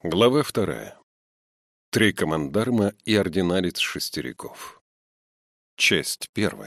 Глава 2. 3 командарма и ординарец Шестериков. Часть 1.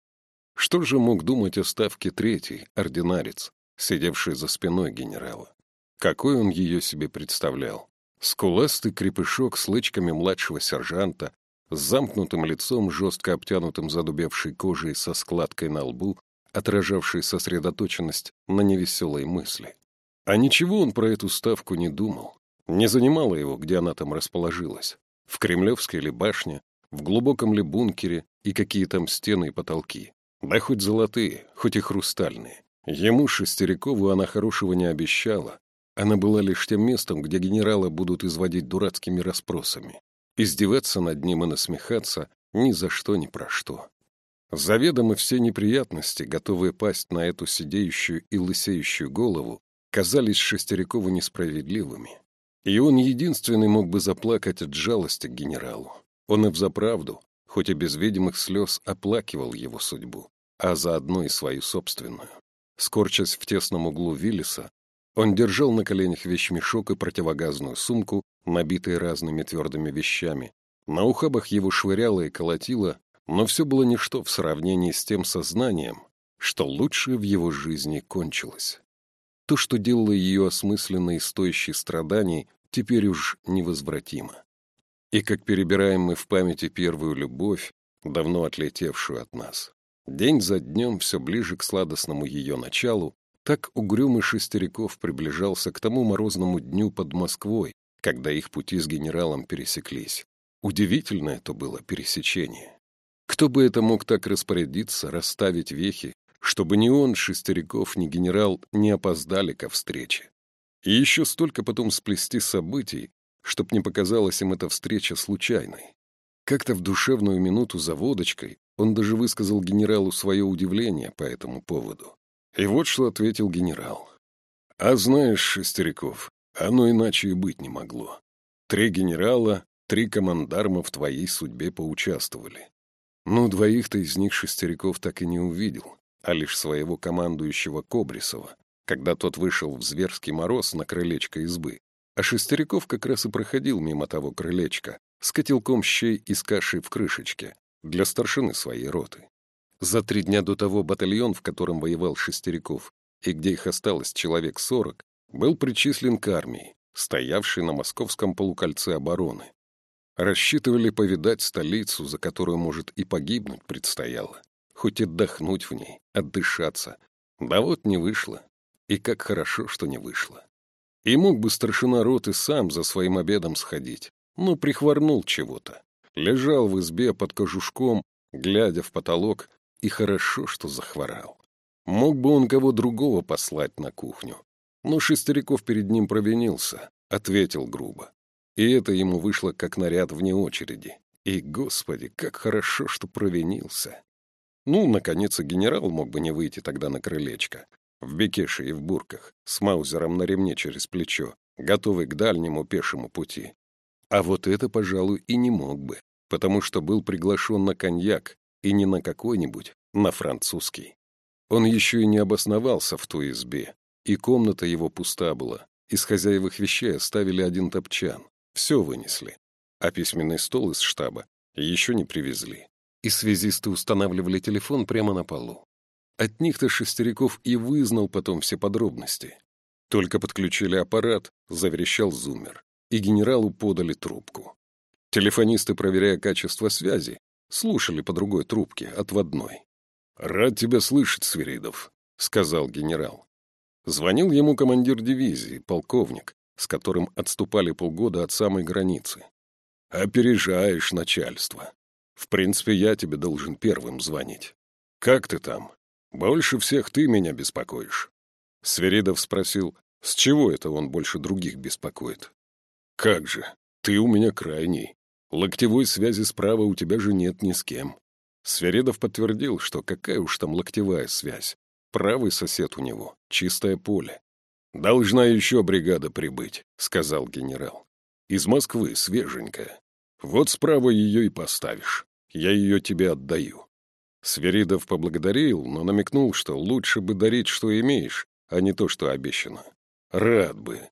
Что же мог думать о ставке 3-й, ординарец, сидевший за спиной генерала? Какой он ее себе представлял? Скуластый крепышок с лычками младшего сержанта, с замкнутым лицом, жестко обтянутым задубевшей кожей со складкой на лбу, отражавшей сосредоточенность на невеселой мысли. А ничего он про эту ставку не думал. Не занимало его, где она там расположилась. В Кремлевской ли башне, в глубоком ли бункере и какие там стены и потолки. Да хоть золотые, хоть и хрустальные. Ему, Шестерикову, она хорошего не обещала. Она была лишь тем местом, где генерала будут изводить дурацкими расспросами. Издеваться над ним и насмехаться ни за что ни про что. Заведомо все неприятности, готовые пасть на эту сидеющую и лысеющую голову, казались Шестерикову несправедливыми. И он единственный мог бы заплакать от жалости к генералу. Он и взаправду, хоть и без видимых слез, оплакивал его судьбу, а заодно и свою собственную. Скорчась в тесном углу Виллиса, он держал на коленях вещмешок и противогазную сумку, набитые разными твердыми вещами. На ухабах его швыряло и колотило, но все было ничто в сравнении с тем сознанием, что лучшее в его жизни кончилось. То, что делало ее осмысленной и стоящей страданий, теперь уж невозвратимо. И как перебираем мы в памяти первую любовь, давно отлетевшую от нас, день за днем все ближе к сладостному ее началу, так угрюмый Шестериков приближался к тому морозному дню под Москвой, когда их пути с генералом пересеклись. Удивительно это было пересечение. Кто бы это мог так распорядиться, расставить вехи, чтобы ни он, Шестериков, ни генерал не опоздали ко встрече. И еще столько потом сплести событий, чтоб не показалась им эта встреча случайной. Как-то в душевную минуту за водочкой он даже высказал генералу свое удивление по этому поводу. И вот что ответил генерал. «А знаешь, Шестериков, оно иначе и быть не могло. 3 генерала, 3 командарма в твоей судьбе поучаствовали. Ну, 2-то из них Шестериков так и не увидел, а лишь своего командующего Кобрисова, когда тот вышел в зверский мороз на крылечко избы, а Шестериков как раз и проходил мимо того крылечка с котелком щей и с кашей в крышечке для старшины своей роты. За 3 дня до того батальон, в котором воевал Шестериков, и где их осталось человек 40, был причислен к армии, стоявшей на московском полукольце обороны. Рассчитывали повидать столицу, за которую, может, и погибнуть предстояло, хоть отдохнуть в ней, отдышаться. Да вот не вышло. И как хорошо, что не вышло. И мог бы старшина роты сам за своим обедом сходить, но прихворнул чего-то. Лежал в избе под кожушком, глядя в потолок, и хорошо, что захворал. Мог бы он кого другого послать на кухню. Но Шестериков перед ним провинился, ответил грубо. И это ему вышло как наряд вне очереди. И, Господи, как хорошо, что провинился. Ну, наконец, и генерал мог бы не выйти тогда на крылечко, в бекеше и в бурках, с маузером на ремне через плечо, готовый к дальнему пешему пути. А вот это, пожалуй, и не мог бы, потому что был приглашен на коньяк, и не на какой-нибудь, на французский. Он еще и не обосновался в той избе, и комната его пуста была. Из хозяевых вещей оставили 1 топчан. Все вынесли. А письменный стол из штаба еще не привезли. И связисты устанавливали телефон прямо на полу. От них-то Шестериков и вызнал потом все подробности. Только подключили аппарат, заверещал зуммер, и генералу подали трубку. Телефонисты, проверяя качество связи, слушали по другой трубке, отводной. «Рад тебя слышать, Свиридов», — сказал генерал. Звонил ему командир дивизии, полковник, с которым отступали полгода от самой границы. «Опережаешь начальство. В принципе, я тебе должен первым звонить. Как ты там? Больше всех ты меня беспокоишь». Свиридов спросил, с чего это он больше других беспокоит. «Как же, ты у меня крайний. Локтевой связи справа у тебя же нет ни с кем». Свиридов подтвердил, что какая уж там локтевая связь. Правый сосед у него, чистое поле. «Должна еще бригада прибыть», — сказал генерал. «Из Москвы, свеженькая. Вот справа ее и поставишь. Я ее тебе отдаю». Свиридов поблагодарил, но намекнул, что лучше бы дарить, что имеешь, а не то, что обещано. «Рад бы.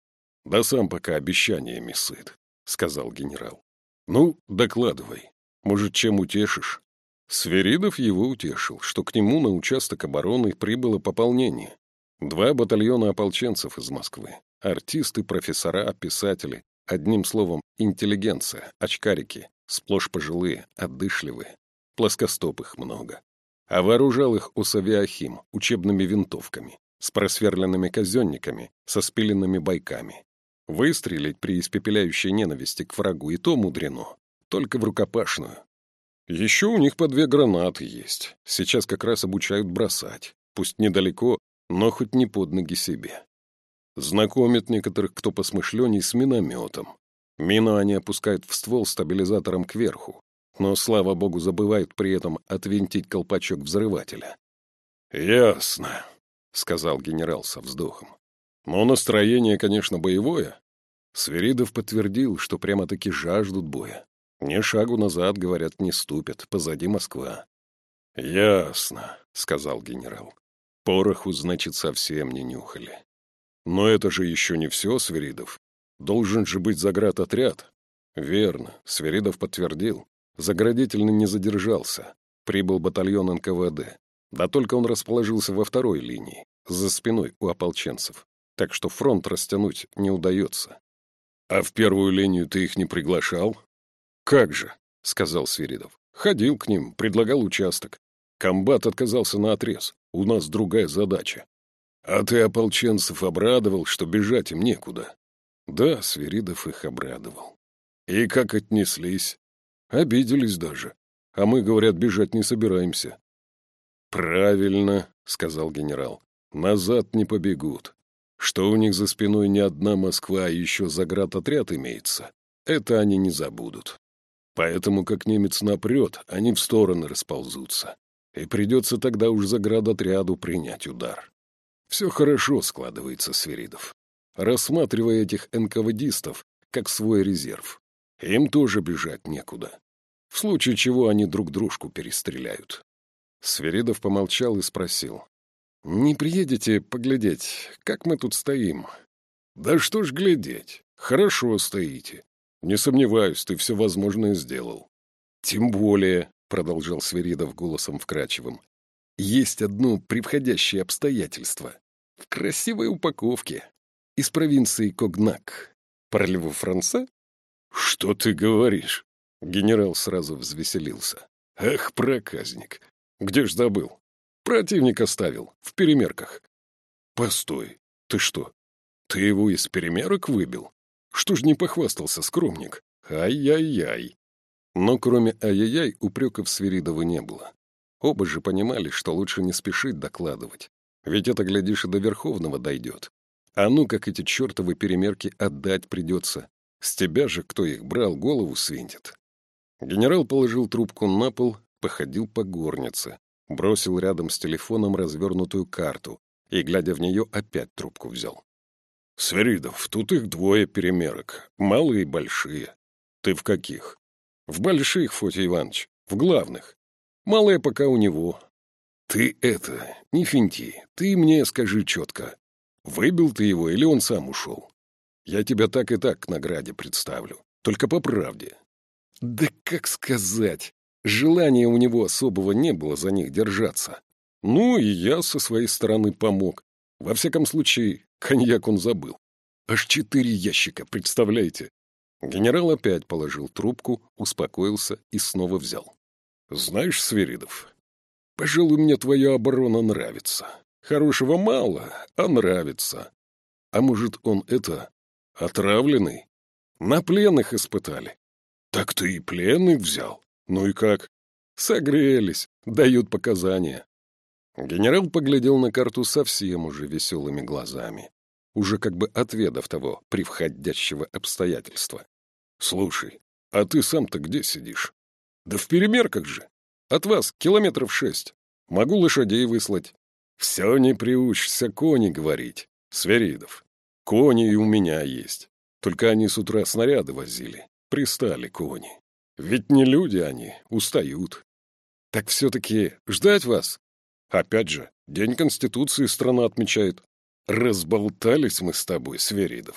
Да сам пока обещаниями сыт, — сказал генерал. Ну, докладывай. Может, чем утешишь? Свиридов его утешил, что к нему на участок обороны прибыло пополнение. 2 батальона ополченцев из Москвы. Артисты, профессора, писатели. Одним словом, интеллигенция, очкарики, сплошь пожилые, отдышливые. Плоскостопых много. А вооружал их Усавиахим учебными винтовками, с просверленными казенниками, со спиленными бойками. Выстрелить при испепеляющей ненависти к врагу и то мудрено, только в рукопашную. Еще у них по 2 гранаты есть. Сейчас как раз обучают бросать. Пусть недалеко, но хоть не под ноги себе. Знакомят некоторых, кто посмышленней, с минометом. Мину они опускают в ствол стабилизатором кверху, но, слава богу, забывают при этом отвинтить колпачок взрывателя. «Ясно», — сказал генерал со вздохом. «Но настроение, конечно, боевое». Свиридов подтвердил, что прямо-таки жаждут боя. Ни шагу назад, говорят, не ступят, позади Москва. «Ясно», — сказал генерал. «Пороху, значит, совсем не нюхали. Но это же еще не все, Свиридов. Должен же быть заградотряд». «Верно», — Свиридов подтвердил. Заградительный не задержался. Прибыл батальон НКВД. Да только он расположился во 2-й линии, за спиной у ополченцев. Так что фронт растянуть не удается. «А в 1-ю линию ты их не приглашал?» «Как же», — сказал Свиридов. «Ходил к ним, предлагал участок. Комбат отказался наотрез. У нас другая задача». «А ты ополченцев обрадовал, что бежать им некуда?» Да, Свиридов их обрадовал. «И как отнеслись?» «Обиделись даже. А мы, говорят, бежать не собираемся». «Правильно», — сказал генерал. «Назад не побегут. Что у них за спиной не одна Москва, а еще заградотряд имеется, это они не забудут. Поэтому, как немец напрет, они в стороны расползутся. И придется тогда уж заградотряду принять удар». Все хорошо складывается, Свиридов. Рассматривая этих НКВДистов как свой резерв. Им тоже бежать некуда. В случае чего они друг дружку перестреляют. Свиридов помолчал и спросил. «Не приедете поглядеть, как мы тут стоим?» «Да что ж глядеть. Хорошо стоите. Не сомневаюсь, ты все возможное сделал». «Тем более», — продолжал Свиридов голосом вкрадчивым, «есть одно превходящее обстоятельство. В красивой упаковке. Из провинции Когнак. Парлеву франца?» «Что ты говоришь?» Генерал сразу взвеселился. «Ах, проказник! Где ж забыл? Противник оставил, в перемерках». «Постой, ты что? Ты его из перемерок выбил? Что ж не похвастался скромник? Ай-яй-яй!» Но кроме ай-яй-яй упреков Свиридова не было. Оба же понимали, что лучше не спешить докладывать. Ведь это, глядишь, и до Верховного дойдет. А ну, как эти чертовы перемерки отдать придется. С тебя же, кто их брал, голову свинтит. Генерал положил трубку на пол, походил по горнице, бросил рядом с телефоном развернутую карту и, глядя в нее, опять трубку взял. «Свиридов, тут их 2 перемерок, малые и большие. Ты в каких?» «В больших, Фотий Иванович, в главных. Малые пока у него». «Ты это, не финти, ты мне скажи четко, выбил ты его или он сам ушел? Я тебя так и так к награде представлю, только по правде». «Да как сказать, желания у него особого не было за них держаться. Ну, и я со своей стороны помог. Во всяком случае, коньяк он забыл. Аж 4 ящика, представляете?» Генерал опять положил трубку, успокоился и снова взял. «Знаешь, Свиридов, пожалуй, мне твоя оборона нравится. Хорошего мало, а нравится. А может, он отравленный? На пленных испытали». «Так ты и пленных взял? Ну и как?» «Согрелись, дают показания». Генерал поглядел на карту совсем уже веселыми глазами, уже как бы отведав того превходящего обстоятельства. «Слушай, а ты сам-то где сидишь?» «Да в перемерках же. От вас 6 километров. Могу лошадей выслать». «Все не приучишься кони говорить, Свиридов. Кони и у меня есть. Только они с утра снаряды возили. Пристали кони. Ведь не люди они, устают». «Так все-таки ждать вас?» «Опять же, День Конституции страна отмечает». «Разболтались мы с тобой, Свиридов.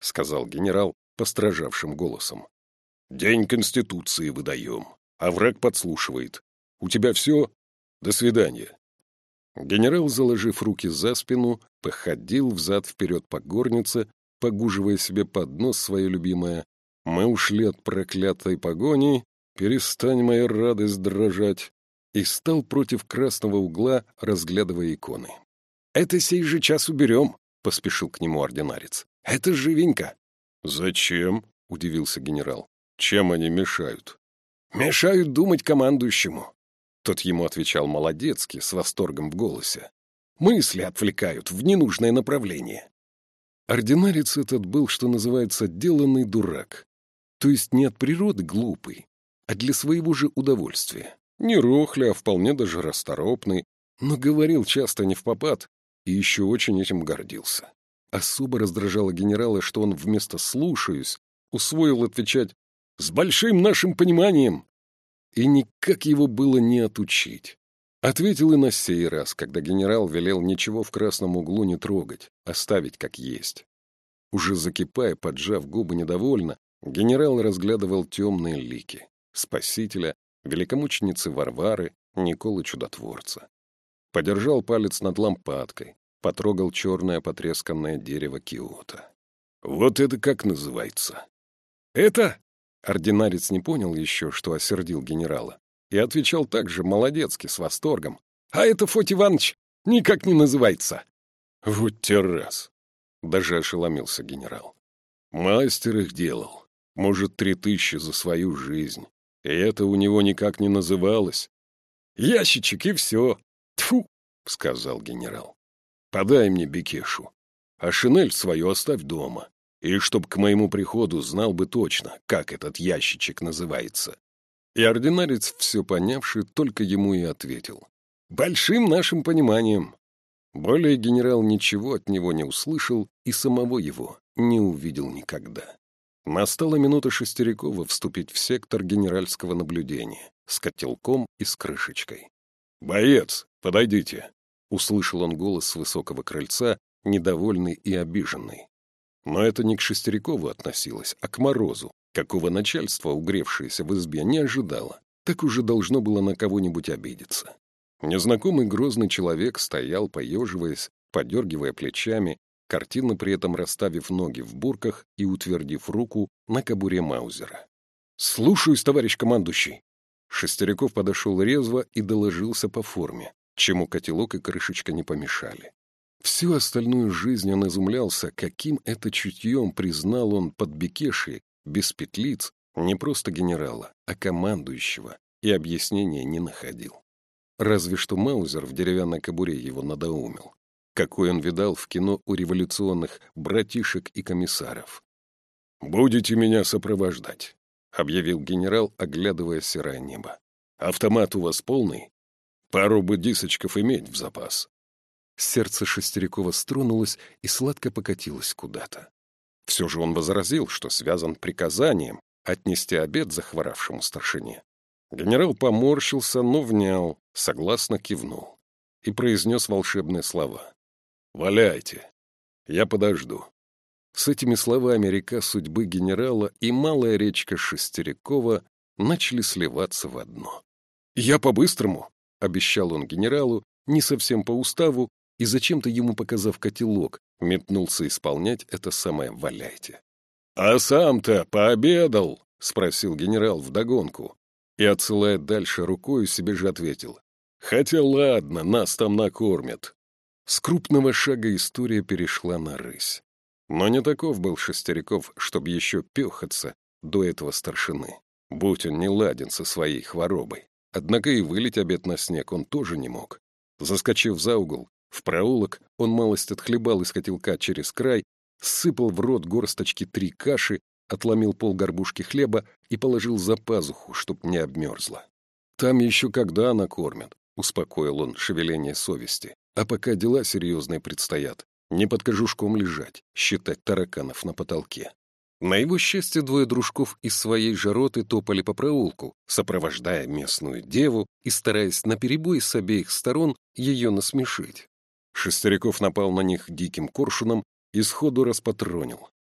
сказал генерал постражавшим голосом. «День Конституции выдаем, а враг подслушивает. У тебя все? До свидания». Генерал, заложив руки за спину, походил взад-вперед по горнице, погуживая себе под нос свое любимое: «Мы ушли от проклятой погони, перестань моя радость дрожать», и стал против красного угла, разглядывая иконы. «Это сей же час уберем», — поспешил к нему ординарец. «Это живенько». «Зачем?» — удивился генерал. «Чем они мешают?» «Мешают думать командующему». Тот ему отвечал молодецки, с восторгом в голосе. «Мысли отвлекают в ненужное направление». Ординарец этот был, что называется, деланный дурак. То есть не от природы глупый, а для своего же удовольствия. Не рохля, а вполне даже расторопный, но говорил часто невпопад и еще очень этим гордился. Особо раздражало генерала, что он вместо «слушаюсь» усвоил отвечать «с большим нашим пониманием». И никак его было не отучить. Ответил и на сей раз, когда генерал велел ничего в красном углу не трогать, оставить как есть. Уже закипая, поджав губы недовольно, генерал разглядывал темные лики Спасителя, великомученицы Варвары, Николы Чудотворца. Подержал палец над лампадкой, потрогал черное потресканное дерево киота. «Вот это как называется?» «Это?» Ординарец не понял еще, что осердил генерала, и отвечал также молодецки, с восторгом. «А это, Фоть Иванович, никак не называется». «Вот те раз!» — даже ошеломился генерал. «Мастер их делал. Может, 3000 за свою жизнь. И это у него никак не называлось». «Ящичек, и все. Тьфу!» — сказал генерал. «Подай мне бекешу, а шинель свою оставь дома. И чтоб к моему приходу знал бы точно, как этот ящичек называется». И ординарец, все понявший, только ему и ответил: «Большим нашим пониманием». Более генерал ничего от него не услышал и самого его не увидел никогда. Настала минута Шестерякова вступить в сектор генеральского наблюдения с котелком и с крышечкой. «Боец, подойдите!» — услышал он голос с высокого крыльца, недовольный и обиженный. Но это не к Шестерякову относилось, а к Морозу, какого начальства, угревшееся в избе, не ожидало. Так уже должно было на кого-нибудь обидеться. Незнакомый грозный человек стоял, поеживаясь, подергивая плечами, картинно при этом расставив ноги в бурках и утвердив руку на кобуре Маузера. «Слушаюсь, товарищ командующий!» Шестеряков подошел резво и доложился по форме, чему котелок и крышечка не помешали. Всю остальную жизнь он изумлялся, каким это чутьем признал он под бекеши, без петлиц, не просто генерала, а командующего, и объяснения не находил. Разве что Маузер в деревянной кобуре его надоумил, какой он видал в кино у революционных братишек и комиссаров. «Будете меня сопровождать», — объявил генерал, оглядывая серое небо. «Автомат у вас полный? Пару бы дисочков иметь в запас». Сердце Шестерякова стронулось и сладко покатилось куда-то. Все же он возразил, что связан приказанием отнести обед захворавшему старшине. Генерал поморщился, но внял, согласно кивнул и произнес волшебные слова. «Валяйте, я подожду». С этими словами река судьбы генерала и малая речка Шестерякова начали сливаться в одно. «Я по-быстрому», — обещал он генералу, не совсем по уставу, и зачем-то ему, показав котелок, метнулся исполнять это самое «валяйте». «А сам-то пообедал?» — спросил генерал вдогонку. И, отсылая дальше рукою, себе же ответил: «Хотя ладно, нас там накормят». С крупного шага история перешла на рысь. Но не таков был Шестеряков, чтоб еще пехаться до этого старшины, будь он не ладен со своей хворобой. Однако и вылить обед на снег он тоже не мог. Заскочив за угол, в проулок, он малость отхлебал из котелка через край, сыпал в рот горсточки 3 каши, отломил полгорбушки хлеба и положил за пазуху, чтоб не обмерзло. «Там еще когда накормят», — успокоил он шевеление совести. «А пока дела серьезные предстоят, не под кожушком лежать, считать тараканов на потолке». На его счастье 2 дружков из своей же роты топали по проулку, сопровождая местную деву и стараясь наперебой с обеих сторон ее насмешить. Шестеряков напал на них диким коршуном и сходу распатронил.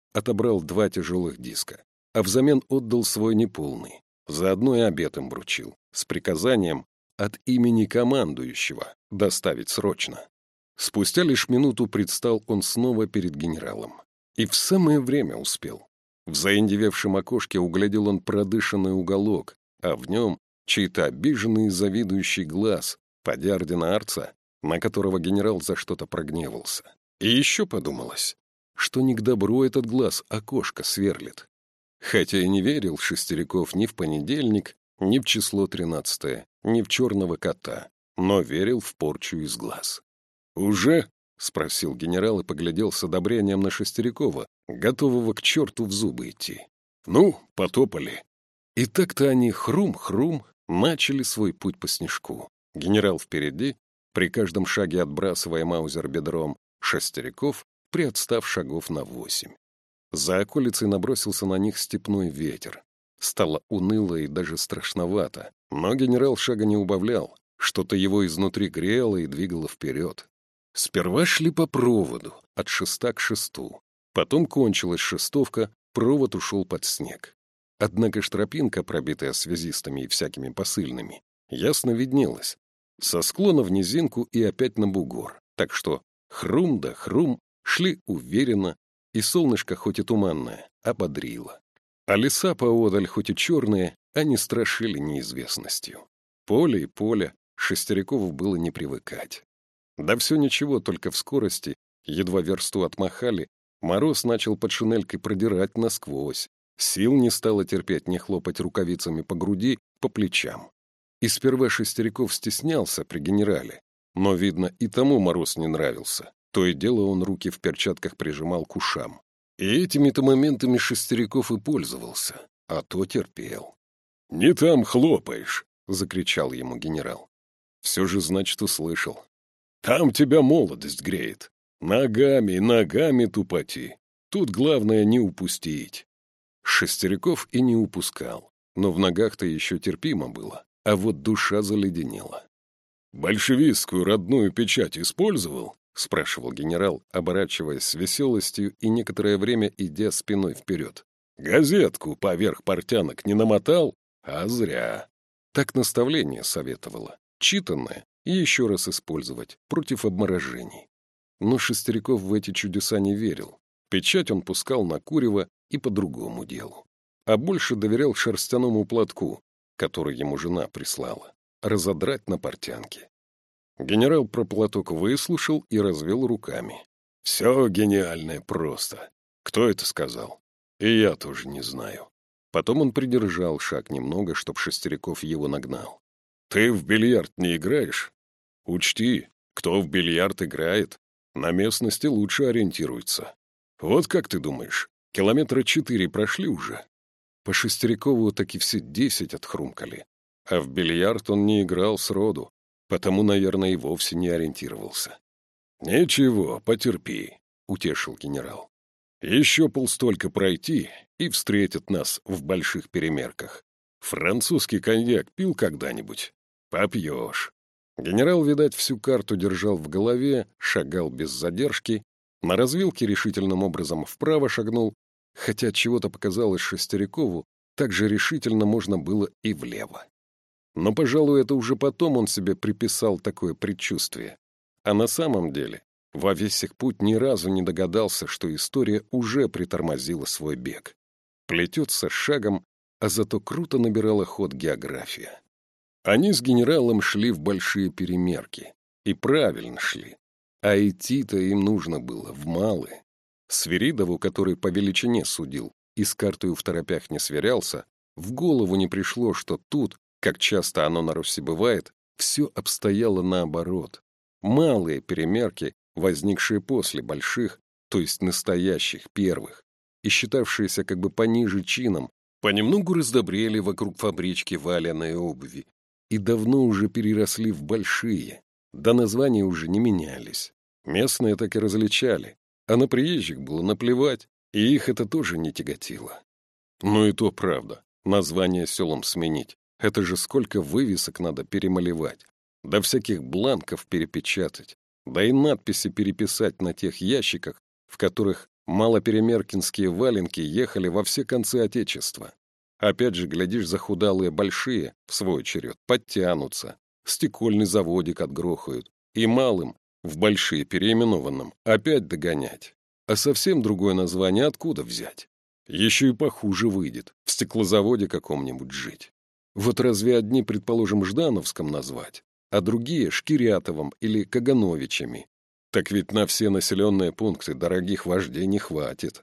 отобрал 2 тяжелых диска, а взамен отдал свой неполный. Заодно и обед им вручил, с приказанием от имени командующего доставить срочно. Спустя лишь минуту предстал он снова перед генералом. И в самое время успел. В заиндевевшем окошке углядел он продышанный уголок, а в нем чей-то обиженный и завидующий глаз, поди ординарца, на которого генерал за что-то прогневался. И еще подумалось, что не к добру этот глаз окошко сверлит. Хотя и не верил Шестериков ни в понедельник, ни в число 13, ни в черного кота, но верил в порчу из глаз. «Уже?» — спросил генерал и поглядел с одобрением на Шестерикова, готового к черту в зубы идти. «Ну, потопали». И так-то они хрум-хрум начали свой путь по снежку. Генерал впереди, при каждом шаге отбрасывая маузер бедром, Шестериков приотстав шагов на 8. За околицей набросился на них степной ветер. Стало уныло и даже страшновато, но генерал шага не убавлял, что-то его изнутри грело и двигало вперед. Сперва шли по проводу, от шеста к шесту. Потом кончилась шестовка, провод ушел под снег. Однако ж тропинка, пробитая связистами и всякими посыльными, ясно виднелась. Со склона в низинку и опять на бугор. Так что хрум да хрум шли уверенно, и солнышко, хоть и туманное, ободрило. А леса поодаль, хоть и черные, они страшили неизвестностью. Поле и поле Шестерикову было не привыкать. Да все ничего, только в скорости, едва версту отмахали, мороз начал под шинелькой продирать насквозь. Сил не стало терпеть не хлопать рукавицами по груди, по плечам. И сперва Шестериков стеснялся при генерале, но, видно, и тому мороз не нравился. То и дело он руки в перчатках прижимал к ушам. И этими-то моментами Шестериков и пользовался, а то терпел. «Не там хлопаешь!» — закричал ему генерал. Все же, значит, услышал. «Там тебя молодость греет. Ногами, ногами тупоти. Тут главное не упустить». Шестериков и не упускал, но в ногах-то еще терпимо было, а вот душа заледенела. «Большевистскую родную печать использовал?» — спрашивал генерал, оборачиваясь с веселостью и некоторое время идя спиной вперед. «Газетку поверх портянок не намотал? А зря». Так наставление советовало. Читанное и еще раз использовать против обморожений. Но Шестериков в эти чудеса не верил. Печать он пускал на курево и по другому делу. А больше доверял шерстяному платку, который ему жена прислала, разодрать на портянке. Генерал про платок выслушал и развел руками. «Все гениальное просто. Кто это сказал? И я тоже не знаю». Потом он придержал шаг немного, чтоб Шестериков его нагнал. «Ты в бильярд не играешь? Учти, кто в бильярд играет, на местности лучше ориентируется. Вот как ты думаешь, 4 километра прошли уже?» По Шестерикову таки все 10 отхрумкали. А в бильярд он не играл сроду, потому, наверное, и вовсе не ориентировался. «Ничего, потерпи», — утешил генерал. «Еще полстолько пройти, и встретят нас в больших перемерках. Французский коньяк пил когда-нибудь? Попьешь». Генерал, видать, всю карту держал в голове, шагал без задержки, на развилке решительным образом вправо шагнул, хотя чего-то показалось Шестерикову, так же решительно можно было и влево. Но, пожалуй, это уже потом он себе приписал такое предчувствие. А на самом деле, во весь их путь ни разу не догадался, что история уже притормозила свой бег. Плетется шагом, а зато круто набирала ход география. Они с генералом шли в большие перемерки. И правильно шли. А идти-то им нужно было в малые. Свиридову, который по величине судил и с картой второпях не сверялся, в голову не пришло, что тут, как часто оно на Руси бывает, все обстояло наоборот. Малые перемерки, возникшие после больших, то есть настоящих, первых, и считавшиеся как бы пониже чином, понемногу раздобрели вокруг фабрички валяной обуви и давно уже переросли в большие, да названия уже не менялись. Местные так и различали, а на приезжих было наплевать, и их это тоже не тяготило. Ну и то правда, название селом сменить. Это же сколько вывесок надо перемалевать, да всяких бланков перепечатать, да и надписи переписать на тех ящиках, в которых Малоперемеркинские валенки ехали во все концы Отечества. Опять же, глядишь, захудалые большие, в свой черед, подтянутся, стекольный заводик отгрохают, и малым, в большие переименованном, опять догонять. А совсем другое название откуда взять? Еще и похуже выйдет, в стеклозаводе каком-нибудь жить. Вот разве одни, предположим, Ждановском назвать, а другие — Шкирятовым или Кагановичами? Так ведь на все населенные пункты дорогих вождей не хватит.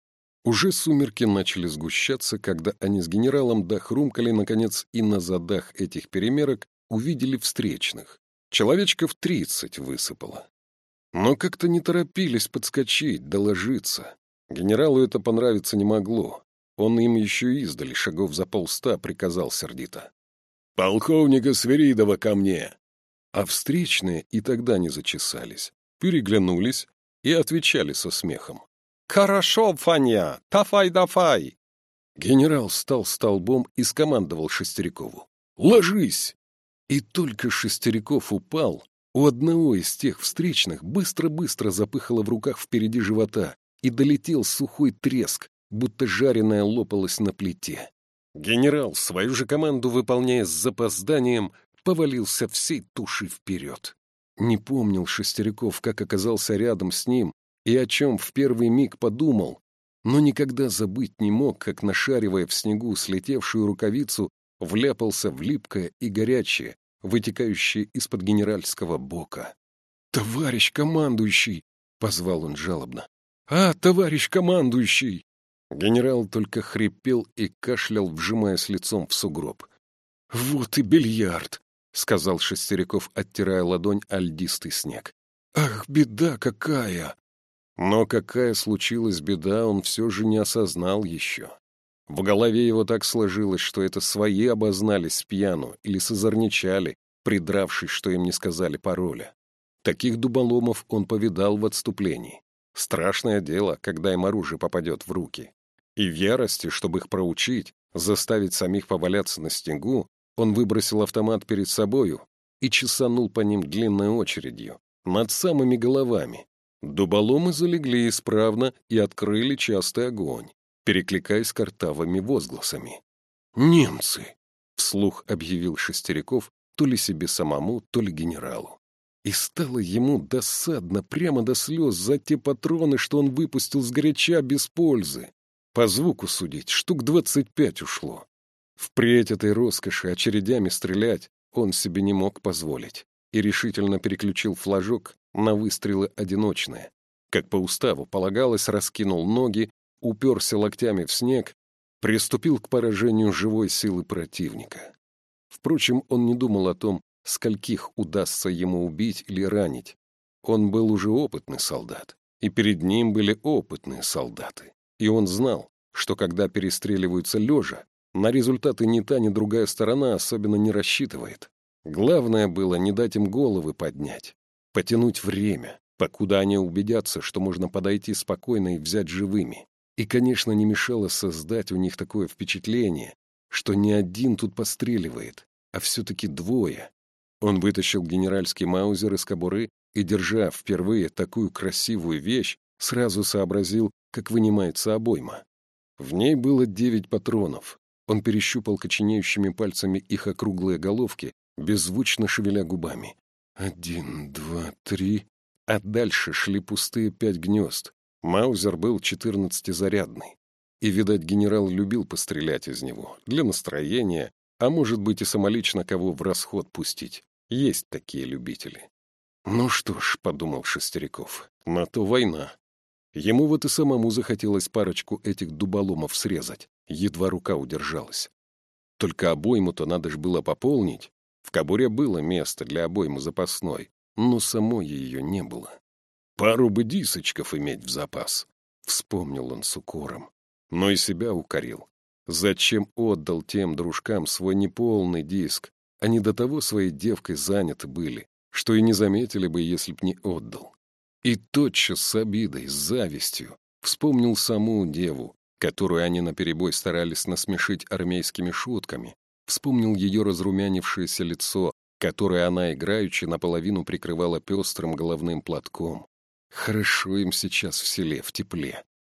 Уже сумерки начали сгущаться, когда они с генералом дохрумкали, наконец, и на задах этих перемерок увидели встречных. Человечков 30 высыпало. Но как-то не торопились подскочить, доложиться. Генералу это понравиться не могло. Он им еще издали, шагов за 100 приказал сердито: «Полковника Свиридова ко мне!» А встречные и тогда не зачесались, переглянулись и отвечали со смехом: «Хорошо, Фаня, тафай-дафай!» Генерал стал столбом и скомандовал Шестерякову: «Ложись!» И только Шестеряков упал, у одного из тех встречных быстро-быстро запыхало в руках впереди живота и долетел сухой треск, будто жареное лопалось на плите. Генерал, свою же команду выполняя с запозданием, повалился всей тушей вперед. Не помнил Шестеряков, как оказался рядом с ним и о чем в первый миг подумал, но никогда забыть не мог, как, нашаривая в снегу слетевшую рукавицу, вляпался в липкое и горячее, вытекающее из-под генеральского бока. «Товарищ командующий!» — позвал он жалобно. «А, товарищ командующий!» Генерал только хрипел и кашлял, вжимаясь лицом в сугроб. «Вот и бильярд!» — сказал Шестеряков, оттирая ладонь о льдистый снег. «Ах, беда какая!» Но какая случилась беда, он все же не осознал еще. В голове его так сложилось, что это свои обознались спьяну или созорничали, придравшись, что им не сказали пароля. Таких дуболомов он повидал в отступлении. Страшное дело, когда им оружие попадет в руки. И в ярости, чтобы их проучить, заставить самих поваляться на снегу, он выбросил автомат перед собою и чесанул по ним длинной очередью, над самыми головами. Дуболомы залегли исправно и открыли частый огонь, перекликаясь картавыми возгласами. «Немцы!» — вслух объявил Шестеряков то ли себе самому, то ли генералу. И стало ему досадно прямо до слез за те патроны, что он выпустил сгоряча без пользы. По звуку судить, штук 25 ушло. Впредь этой роскоши очередями стрелять он себе не мог позволить и решительно переключил флажок на выстрелы одиночные. Как по уставу полагалось, раскинул ноги, уперся локтями в снег, приступил к поражению живой силы противника. Впрочем, он не думал о том, скольких удастся ему убить или ранить. Он был уже опытный солдат, и перед ним были опытные солдаты. И он знал, что когда перестреливаются лежа, на результаты ни та, ни другая сторона особенно не рассчитывает. Главное было не дать им головы поднять, потянуть время, покуда они убедятся, что можно подойти спокойно и взять живыми. И, конечно, не мешало создать у них такое впечатление, что не один тут постреливает, а все-таки двое. Он вытащил генеральский маузер из кобуры и, держа впервые такую красивую вещь, сразу сообразил, как вынимается обойма. В ней было 9 патронов. Он перещупал коченеющими пальцами их округлые головки, беззвучно шевеля губами. 1, 2, 3. А дальше шли пустые 5 гнезд. Маузер был 14-зарядный. И, видать, генерал любил пострелять из него, для настроения, а может быть и самолично кого в расход пустить. Есть такие любители. «Ну что ж», — подумал Шестеряков, — «на то война». Ему вот и самому захотелось парочку этих дуболомов срезать, едва рука удержалась. Только обойму-то надо ж было пополнить. В кобуре было место для обоймы запасной, но самой ее не было. «Пару бы дисочков иметь в запас», — вспомнил он с укором. Но и себя укорил. Зачем отдал тем дружкам свой неполный диск? Они до того своей девкой заняты были, что и не заметили бы, если б не отдал. И тотчас с обидой, с завистью вспомнил саму деву, которую они наперебой старались насмешить армейскими шутками, вспомнил ее разрумянившееся лицо, которое она играючи наполовину прикрывала пестрым головным платком. Хорошо им сейчас в селе, в тепле.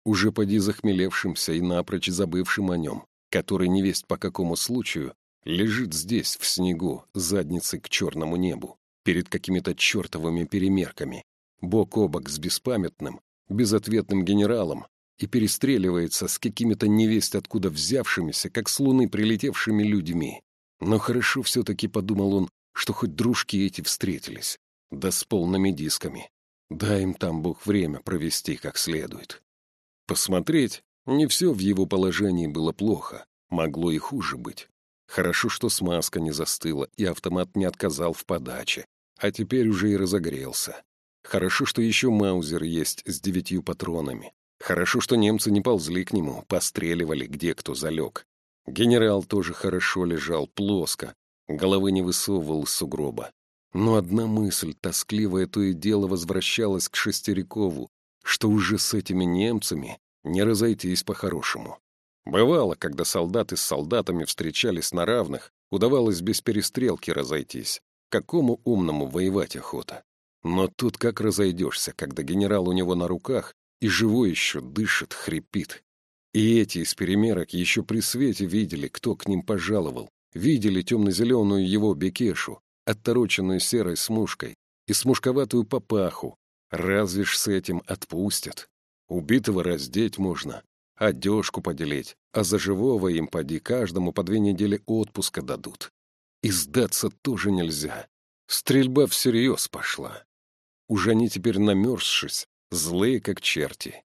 уже поди захмелевшимся и напрочь забывшим о нем, который невесть по какому случаю лежит здесь, в снегу, задницей к черному небу, перед какими-то чертовыми перемерками, бок о бок с беспамятным, безответным генералом, и перестреливается с какими-то невесть откуда взявшимися, как с луны прилетевшими людьми. Но хорошо все-таки, подумал он, что хоть дружки эти встретились, да с полными дисками. Дай им там Бог время провести как следует. Посмотреть, не все в его положении было плохо, могло и хуже быть. Хорошо, что смазка не застыла, и автомат не отказал в подаче, а теперь уже и разогрелся. Хорошо, что еще маузер есть с 9 патронами. Хорошо, что немцы не ползли к нему, постреливали, где кто залег. Генерал тоже хорошо лежал, плоско, головы не высовывал из сугроба. Но одна мысль, тоскливая, то и дело возвращалась к Шестерикову, что уже с этими немцами не разойтись по-хорошему. Бывало, когда солдаты с солдатами встречались на равных, удавалось без перестрелки разойтись. Какому умному воевать охота? Но тут как разойдешься, когда генерал у него на руках и живой еще дышит, хрипит. И эти из перемерок еще при свете видели, кто к ним пожаловал, видели темно-зеленую его бекешу, оттороченную серой смушкой, и смушковатую папаху. Разве ж с этим отпустят? Убитого раздеть можно, одежку поделить, а за живого им поди каждому по 2 недели отпуска дадут. И сдаться тоже нельзя. Стрельба всерьез пошла. Уж они теперь, намерзшись, злые как черти.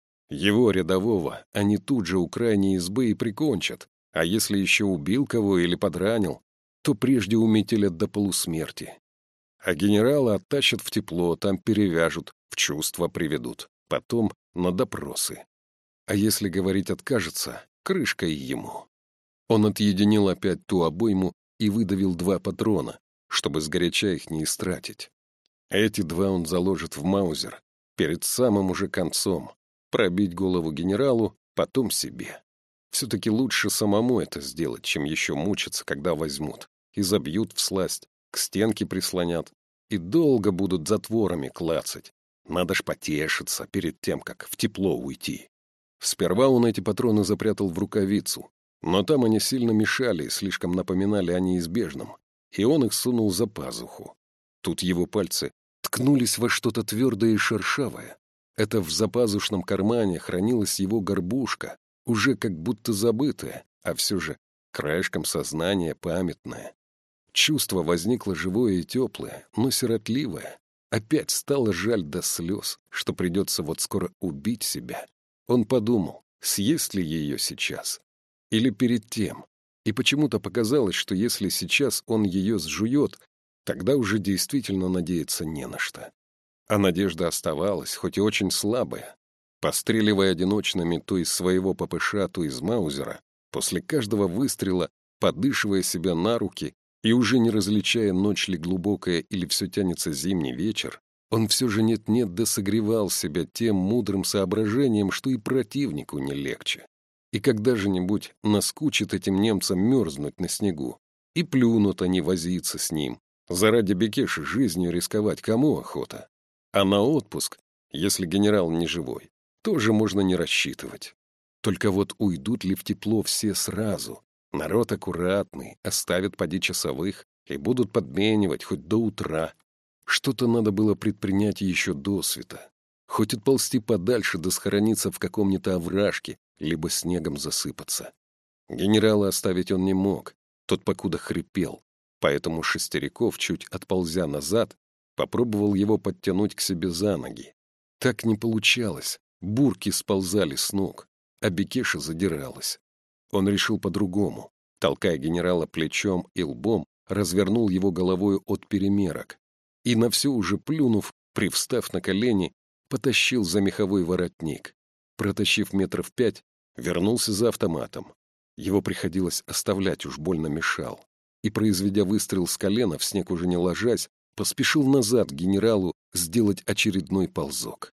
Его, рядового, они тут же у крайней избы и прикончат, а если еще убил кого или подранил, то прежде уметелят до полусмерти. А генерала оттащат в тепло, там перевяжут, в чувство приведут, потом на допросы. А если говорить откажется, крышка и ему. Он отъединил опять ту обойму и выдавил 2 патрона, чтобы сгоряча их не истратить. Эти 2 он заложит в маузер, перед самым уже концом, пробить голову генералу, потом себе. Все-таки лучше самому это сделать, чем еще мучиться, когда возьмут, и забьют всласть, к стенке прислонят, и долго будут затворами клацать. Надо ж потешиться перед тем, как в тепло уйти. Сперва он эти патроны запрятал в рукавицу, но там они сильно мешали и слишком напоминали о неизбежном, и он их сунул за пазуху. Тут его пальцы ткнулись во что-то твердое и шершавое. Это в запазушном кармане хранилась его горбушка, уже как будто забытая, а все же краешком сознания памятное. Чувство возникло живое и теплое, но сиротливое. Опять стало жаль до слез, что придется вот скоро убить себя. Он подумал, съест ли ее сейчас, или перед тем, и почему-то показалось, что если сейчас он ее сжует, тогда уже действительно надеяться не на что. А надежда оставалась, хоть и очень слабая. Постреливая одиночными то из своего ППШ, то из маузера, после каждого выстрела, подышивая себя на руки и уже не различая, ночь ли глубокая или все тянется зимний вечер, он все же нет-нет да согревал себя тем мудрым соображением, что и противнику не легче. И когда же-нибудь наскучит этим немцам мерзнуть на снегу, и плюнут они возиться с ним, заради бекеши жизнью рисковать кому охота? А на отпуск, если генерал не живой, тоже можно не рассчитывать. Только вот уйдут ли в тепло все сразу? Народ аккуратный, оставят поди часовых и будут подменивать хоть до утра. Что-то надо было предпринять еще досвета. Хоть отползти подальше да схорониться в каком-нибудь овражке, либо снегом засыпаться. Генерала оставить он не мог, тот покуда хрипел, поэтому Шестериков, чуть отползя назад, попробовал его подтянуть к себе за ноги. Так не получалось, бурки сползали с ног, а бекеша задиралась. Он решил по-другому. Толкая генерала плечом и лбом, развернул его головой от перемерок. И на все уже плюнув, привстав на колени, потащил за меховой воротник. Протащив 5 метров, вернулся за автоматом. Его приходилось оставлять, уж больно мешал. И, произведя выстрел с колена, в снег уже не ложась, поспешил назад к генералу сделать очередной ползок.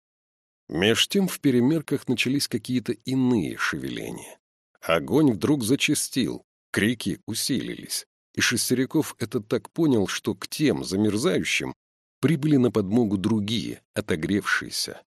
Меж тем в перемерках начались какие-то иные шевеления. Огонь вдруг зачастил, крики усилились, и Шестериков это так понял, что к тем замерзающим прибыли на подмогу другие, отогревшиеся.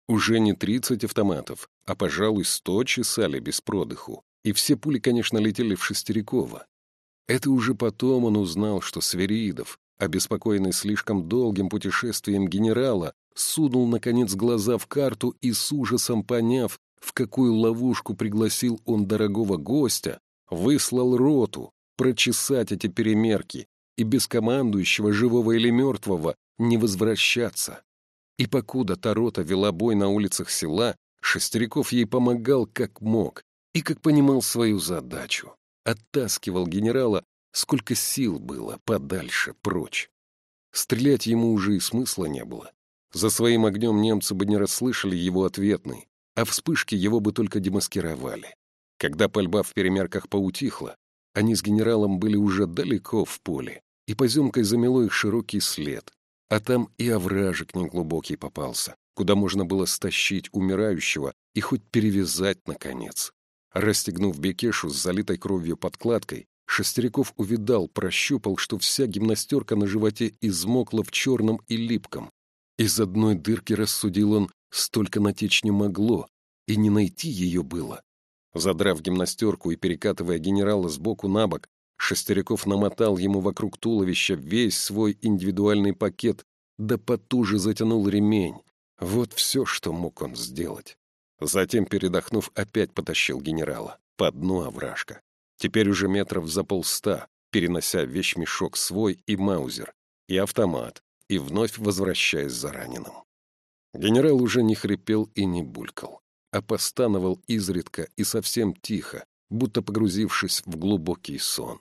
Уже не 30 автоматов, а, пожалуй, 100 чесали без продыху, и все пули, конечно, летели в Шестерякова. Это уже потом он узнал, что Свиридов, обеспокоенный слишком долгим путешествием генерала, сунул, наконец, глаза в карту и, с ужасом поняв, в какую ловушку пригласил он дорогого гостя, выслал роту прочесать эти перемерки и без командующего, живого или мертвого, не возвращаться. И покуда та рота вела бой на улицах села, Шестеряков ей помогал как мог и как понимал свою задачу. Оттаскивал генерала, сколько сил было, подальше, прочь. Стрелять ему уже и смысла не было. За своим огнем немцы бы не расслышали его ответный, а вспышки его бы только демаскировали. Когда пальба в перемерках поутихла, они с генералом были уже далеко в поле, и поземкой замело их широкий след, а там и овражек неглубокий попался, куда можно было стащить умирающего и хоть перевязать, наконец. Расстегнув бекешу с залитой кровью подкладкой, Шестеряков увидал, прощупал, что вся гимнастерка на животе измокла в черном и липком. Из одной дырки, рассудил он, столько натечь не могло, и не найти ее было. Задрав гимнастерку и перекатывая генерала сбоку на бок, Шестеряков намотал ему вокруг туловища весь свой индивидуальный пакет, да потуже затянул ремень. Вот все, что мог он сделать. Затем, передохнув, опять потащил генерала по дну овражка. Теперь уже метров за 100, перенося вещмешок свой и маузер, и автомат, и вновь возвращаясь за раненым. Генерал уже не хрипел и не булькал, а постановал изредка и совсем тихо, будто погрузившись в глубокий сон.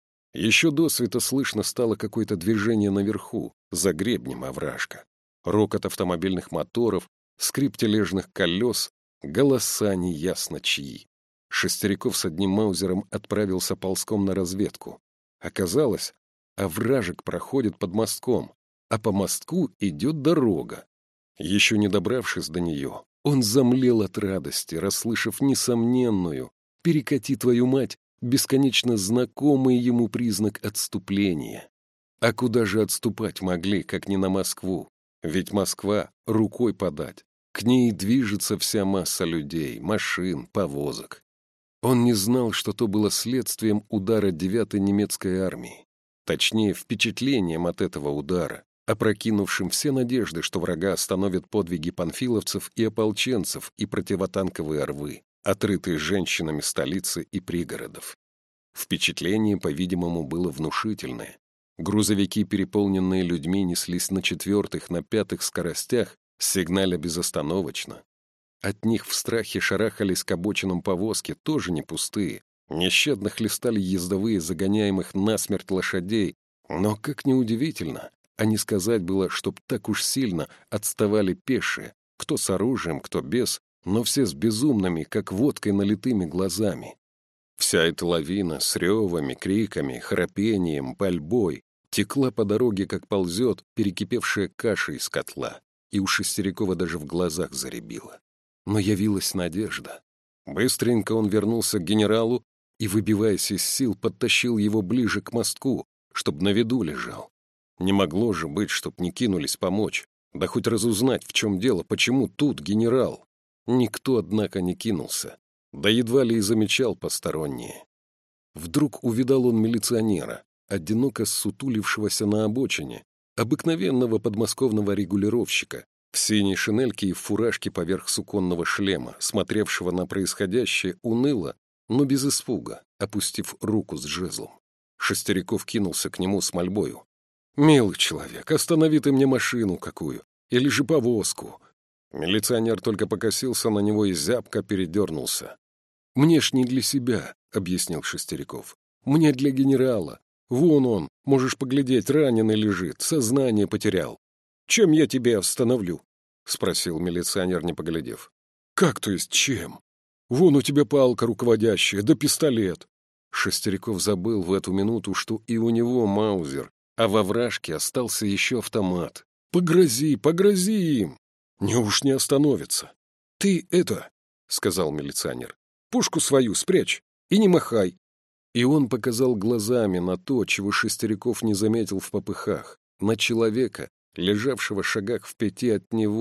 Еще досвета слышно стало какое-то движение наверху, за гребнем овражка. Рокот автомобильных моторов, скрип тележных колес, голоса неясно чьи. Шестеряков с одним маузером отправился ползком на разведку. Оказалось, овражек проходит под мостком, а по мостку идет дорога. Еще не добравшись до нее, он замлел от радости, расслышав несомненную «перекати твою мать» бесконечно знакомый ему признак отступления. А куда же отступать могли, как не на Москву? Ведь Москва рукой подать. К ней движется вся масса людей, машин, повозок. Он не знал, что то было следствием удара 9-й немецкой армии. Точнее, впечатлением от этого удара, опрокинувшим все надежды, что врага остановят подвиги панфиловцев и ополченцев и противотанковые рвы, отрытые женщинами столицы и пригородов. Впечатление, по-видимому, было внушительное. Грузовики, переполненные людьми, неслись на 4-х, на 5-х скоростях, сигналя безостановочно. От них в страхе шарахались к обочинам повозки, тоже не пустые. Нещадно хлестали ездовые загоняемых насмерть лошадей. Но, как ни удивительно, а не сказать было, чтоб так уж сильно отставали пешие, кто с оружием, кто без, но все с безумными, как водкой налитыми глазами. Вся эта лавина с ревами, криками, храпением, пальбой текла по дороге, как ползет перекипевшая каша из котла, и у Шестерякова даже в глазах зарябило. Но явилась надежда. Быстренько он вернулся к генералу и, выбиваясь из сил, подтащил его ближе к мостку, чтоб на виду лежал. Не могло же быть, чтоб не кинулись помочь, да хоть разузнать, в чем дело, почему тут генерал. Никто, однако, не кинулся, да едва ли и замечал посторонние. Вдруг увидал он милиционера, одиноко ссутулившегося на обочине, обыкновенного подмосковного регулировщика, в синей шинельке и в фуражке поверх суконного шлема, смотревшего на происходящее уныло, но без испуга, опустив руку с жезлом. Шестеряков кинулся к нему с мольбою. «Милый человек, останови ты мне машину какую, или же повозку». Милиционер только покосился на него и зябко передернулся. «Мне ж не для себя», — объяснил Шестеряков. «Мне для генерала. Вон он, можешь поглядеть, раненый лежит, сознание потерял». «Чем я тебе остановлю?» — спросил милиционер, не поглядев. «Как то есть чем? Вон у тебя палка руководящая, да пистолет». Шестеряков забыл в эту минуту, что и у него маузер, а во вражке остался еще автомат. «Погрози, погрози им! Неуж не остановится?» «Ты это, — сказал милиционер, — пушку свою спрячь и не махай». И он показал глазами на то, чего Шестеряков не заметил в попыхах, на человека, лежавшего в шагах в 5 от него,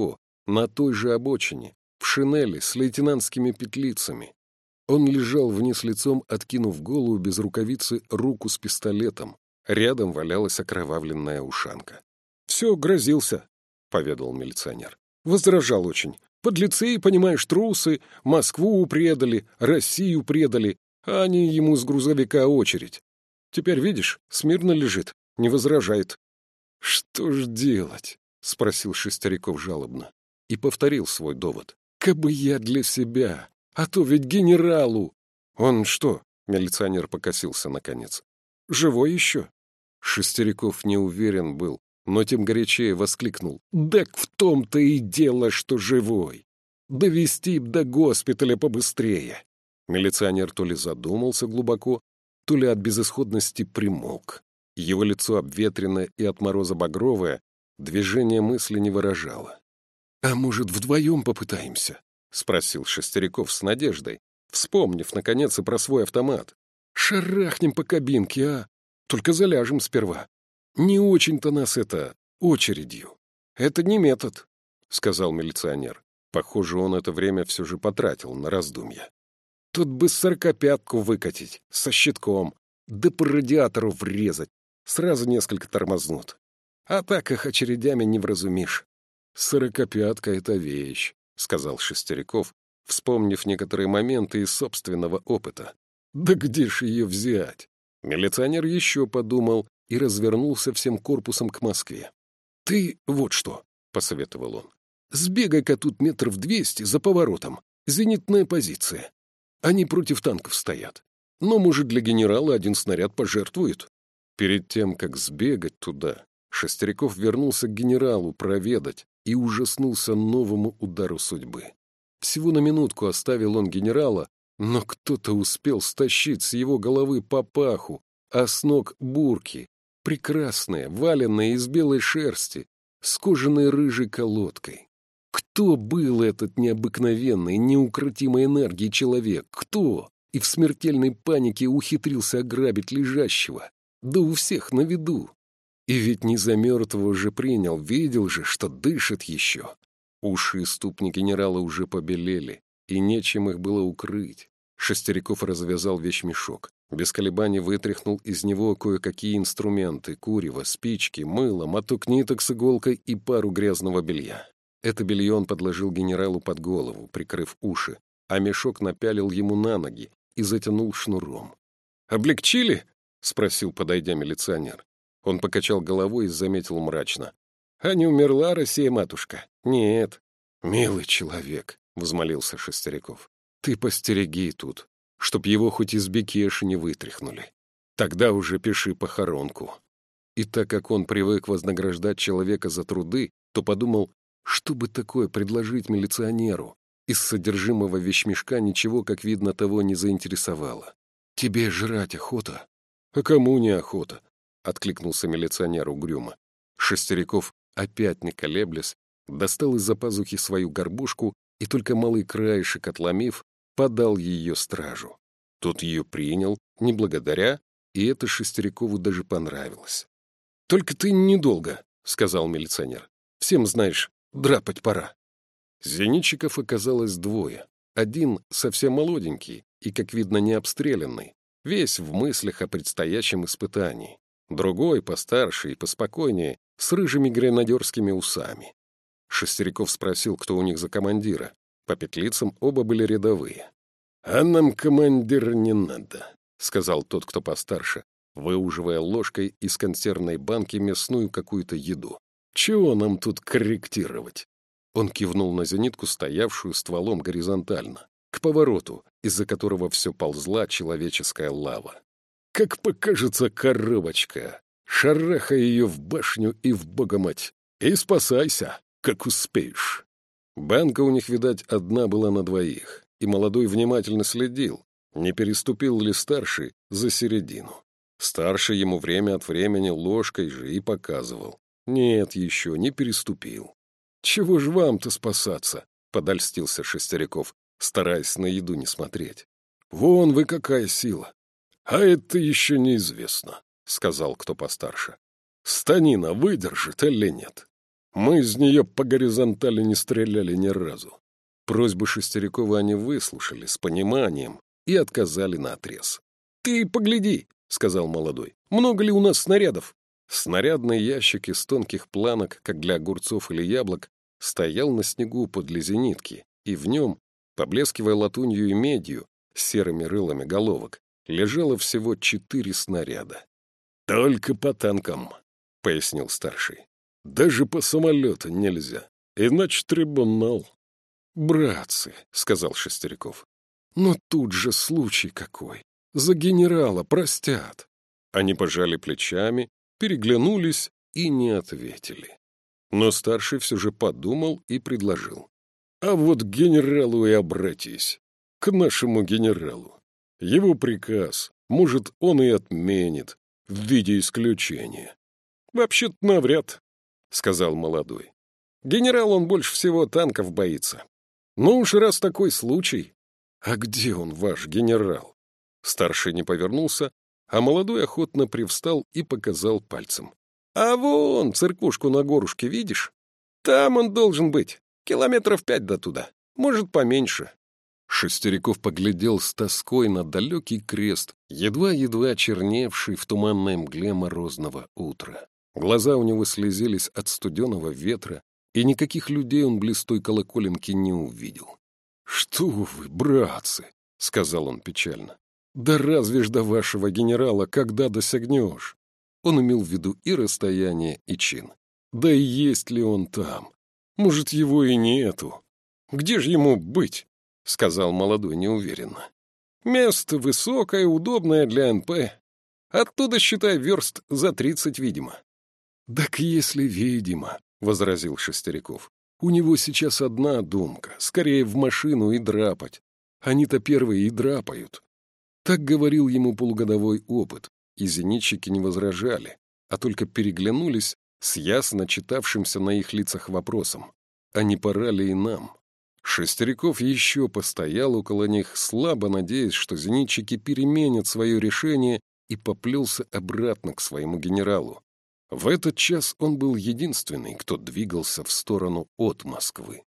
на той же обочине, в шинели с лейтенантскими петлицами. Он лежал вниз лицом, откинув голову без рукавицы, руку с пистолетом. Рядом валялась окровавленная ушанка. «Все, грозился», — поведал милиционер. «Возражал очень. Подлецы, понимаешь, трусы, Москву предали, Россию предали, а они ему с грузовика очередь. Теперь, видишь, смирно лежит, не возражает». «Что ж делать?» — спросил Шестериков жалобно и повторил свой довод. «Кабы я для себя, а то ведь генералу». «Он что?» — милиционер покосился наконец. «Живой еще?» Шестериков не уверен был, но тем горячее воскликнул. «Так в том-то и дело, что живой. Довести б до госпиталя побыстрее». Милиционер то ли задумался глубоко, то ли от безысходности примолк. Его лицо обветренное и от мороза багровое, движение мысли не выражало. «А может, вдвоем попытаемся?» — спросил Шестериков с надеждой, вспомнив, наконец, и про свой автомат. «Шарахнем по кабинке, а? Только заляжем сперва. Не очень-то нас это очередью. Это не метод», — сказал милиционер. Похоже, он это время все же потратил на раздумья. «Тут бы 45-ку выкатить, со щитком, да по радиатору врезать. Сразу несколько тормознут. А так их очередями не вразумишь». «45-ка — это вещь», — сказал Шестериков, вспомнив некоторые моменты из собственного опыта. «Да где ж ее взять?» Милиционер еще подумал и развернулся всем корпусом к Москве. «Ты вот что», — посоветовал он, — «сбегай-ка тут 200 за поворотом. Зенитная позиция. Они против танков стоят. Но, может, для генерала один снаряд пожертвует». Перед тем, как сбегать туда, Шестериков вернулся к генералу проведать и ужаснулся новому удару судьбы. Всего на минутку оставил он генерала, но кто-то успел стащить с его головы папаху, а с ног бурки, прекрасные, валенные из белой шерсти, с кожаной рыжей колодкой. Кто был этот необыкновенный, неукротимой энергии человек? Кто? И в смертельной панике ухитрился ограбить лежащего. Да у всех на виду. И ведь не за мертвого же принял, видел же, что дышит еще. Уши и ступни генерала уже побелели, и нечем их было укрыть. Шестериков развязал вещмешок. Без колебаний вытряхнул из него кое-какие инструменты, курево, спички, мыло, моток ниток с иголкой и пару грязного белья. Это белье он подложил генералу под голову, прикрыв уши, а мешок напялил ему на ноги и затянул шнуром. «Облегчили?» — спросил, подойдя милиционер. Он покачал головой и заметил мрачно. «А не умерла Россия-матушка? Нет». «Милый человек», — взмолился Шестериков, — «ты постереги тут, чтоб его хоть из бекеши не вытряхнули. Тогда уже пиши похоронку». И так как он привык вознаграждать человека за труды, то подумал, что бы такое предложить милиционеру. Из содержимого вещмешка ничего, как видно, того не заинтересовало. «Тебе жрать охота?» «А кому не охота?» — откликнулся милиционер угрюмо. Шестериков, опять не колеблясь, достал из-за пазухи свою горбушку и, только малый краешек отломив, подал ее стражу. Тот ее принял, не благодаря, и это Шестерикову даже понравилось. «Только ты недолго», — сказал милиционер. «Всем, знаешь, драпать пора». Зенитчиков оказалось двое. Один совсем молоденький и, как видно, не обстрелянный, весь в мыслях о предстоящем испытании. Другой, постарше и поспокойнее, с рыжими гренадерскими усами. Шестериков спросил, кто у них за командира. По петлицам оба были рядовые. «А нам командир не надо», — сказал тот, кто постарше, выуживая ложкой из консервной банки мясную какую-то еду. «Чего нам тут корректировать?» Он кивнул на зенитку, стоявшую стволом горизонтально, к повороту, из-за которого все ползла человеческая лава. «Как покажется коробочка, шарахай ее в башню и в богомать, и спасайся, как успеешь». Банка у них, видать, одна была на двоих, и молодой внимательно следил, не переступил ли старший за середину. Старший ему время от времени ложкой же и показывал. Нет, еще не переступил. «Чего ж вам-то спасаться?» — подольстился Шестериков, стараясь на еду не смотреть. «Вон вы какая сила!» «А это еще неизвестно», — сказал кто постарше. «Станина выдержит или нет?» Мы из нее по горизонтали не стреляли ни разу. Просьбу Шестерякова они выслушали с пониманием и отказали наотрез. «Ты погляди», — сказал молодой, — «много ли у нас снарядов?» Снарядный ящик из тонких планок, как для огурцов или яблок, стоял на снегу подле зенитки, и в нем, поблескивая латунью и медью, с серыми рылами головок, лежало всего 4 снаряда. «Только по танкам», — пояснил старший. «Даже по самолету нельзя, иначе трибунал». «Братцы», — сказал Шестеряков, — «но тут же случай какой. За генерала простят». Они пожали плечами, переглянулись и не ответили. Но старший все же подумал и предложил. «А вот к генералу и обратись. К нашему генералу. Его приказ, может, он и отменит в виде исключения». «Вообще-то навряд», — сказал молодой. «Генерал он больше всего танков боится. Ну уж раз такой случай». «А где он, ваш генерал?» Старший не повернулся, а молодой охотно привстал и показал пальцем. «А вон церквушку на горушке видишь? Там он должен быть. Километров 5 до туда. Может, поменьше». Шестеряков поглядел с тоской на далекий крест, едва-едва черневший в туманной мгле морозного утра. Глаза у него слезились от студеного ветра, и никаких людей он близ той колоколенки не увидел. «Что вы, братцы!» — сказал он печально. «Да разве ж до вашего генерала когда досягнешь?» Он имел в виду и расстояние, и чин. «Да и есть ли он там? Может, его и нету. Где же ему быть?» — сказал молодой неуверенно. «Место высокое, удобное для НП. Оттуда, считай, верст за 30, видимо». «Так если видимо», — возразил Шестеряков, — «у него сейчас одна думка — скорее в машину и драпать. Они-то первые и драпают». Так говорил ему полугодовой опыт, и зенитчики не возражали, а только переглянулись с ясно читавшимся на их лицах вопросом: а не пора ли и нам? Шестеряков еще постоял около них, слабо надеясь, что зенитчики переменят свое решение, и поплелся обратно к своему генералу. В этот час он был единственный, кто двигался в сторону от Москвы.